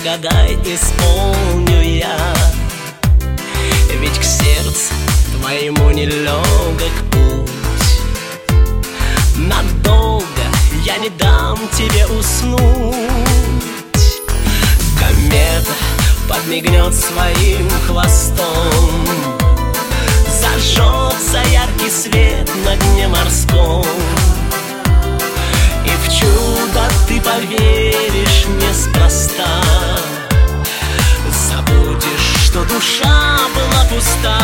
загадай, исполню я. Ведь к сердцу твоему нелегок путь. Надолго я не дам тебе уснуть. Комета подмигнет своим хвостом, зажжется яркий свет на дне морском. И в чудо ты поверишь неспроста, забудешь, что душа была пуста.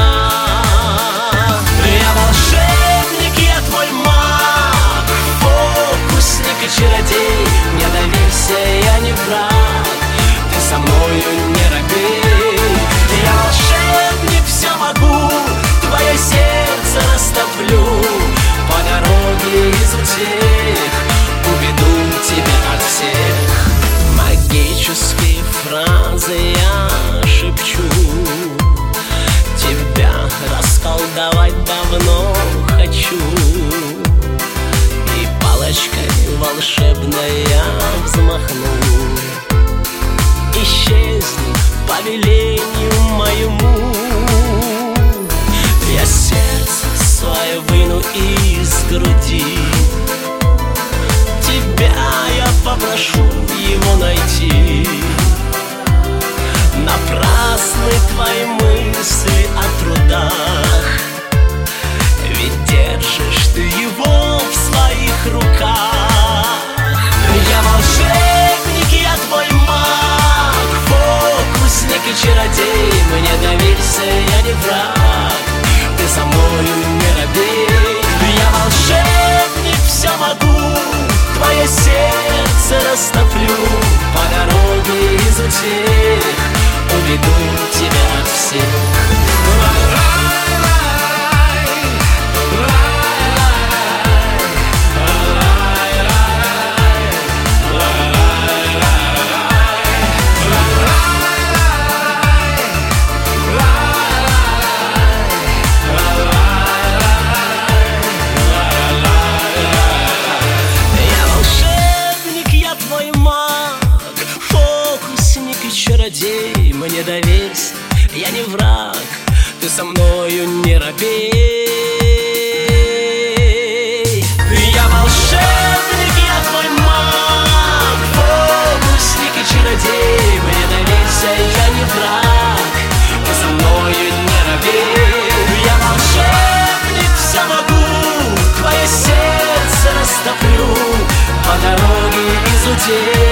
Я волшебник, я твой маг, фокусник и чародей. Не доверься, я не враг, ты со мною не робей. Я волшебник, все могу, твое сердце растоплю. По дороге из утех уведу тебя от всех. Магические фразы я шепчу, тебя расколдовать давно хочу. И палочкой волшебной я взмахну, исчезнет по велению моему. Я сердце свое выну из груди, тебя я попрошу его найти. Напрасны твои мысли о трудах, ведь держишь ты его в своих руках. Я волшебник, я твой маг, фокусник и чародей. Мне доверься, я не враг, ты со мною не робей. Я волшебник, все могу, твое сердце растоплю. По дороге из утех уведу тебя от всех. Чародей, мне доверься, я не враг, ты со мною не робей. Я волшебник, я твой маг, фокусник и чародей. Мне доверься, я не враг, ты со мною не робей. Я волшебник, все могу, твое сердце растоплю. По дороге из утех